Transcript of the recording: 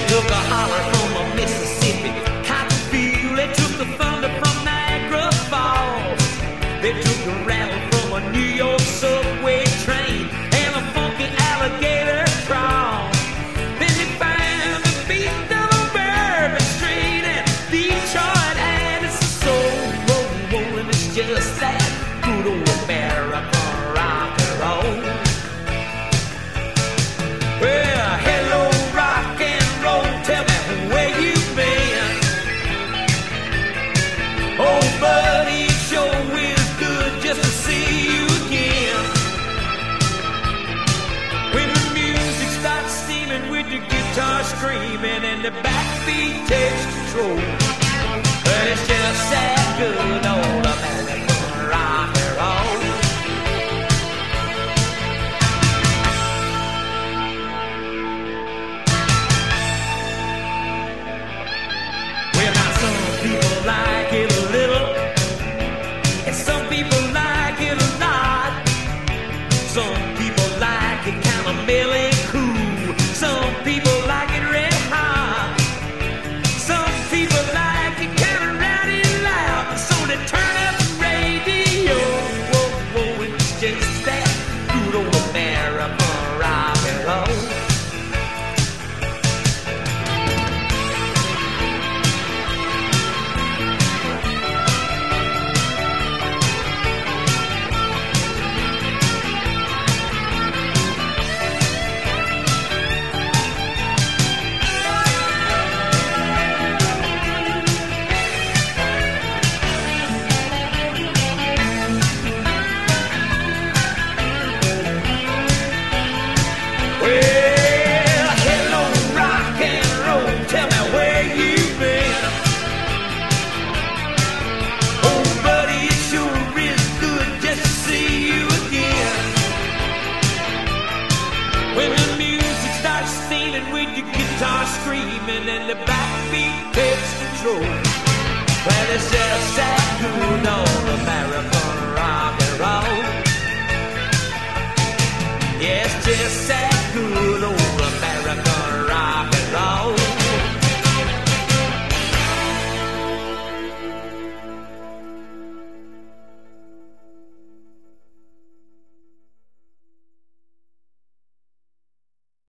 took a holler from a Mississippi cotton field. They took the thunder from Niagara Falls. They took the rattle from a New York subway train and a funky alligator crawl. Then they found the beat of a Bourbon Street and Detroit had its soul. Rolling, it's just that good old American rock and roll. Well, hello, rock and roll, tell me where you've been. Oh, buddy, it sure is good just to see you again. When the music starts steaming with the guitar screaming and the backbeat takes control. But it's just that good old American rock and roll. Well, now some people like it a little, and some people like it a lot. Some people like it kind of mellow cool. Some people like it red hot. Some people like it kind of rowdy loud. So they turn up the radio. Whoa, whoa, it's just that good old American rock and roll. Well, hello, rock and roll, tell me where you've been. Oh, buddy, it sure is good just to see you again. When the music starts steaming with your guitar screaming and the backbeat takes control. Well, it's just that good old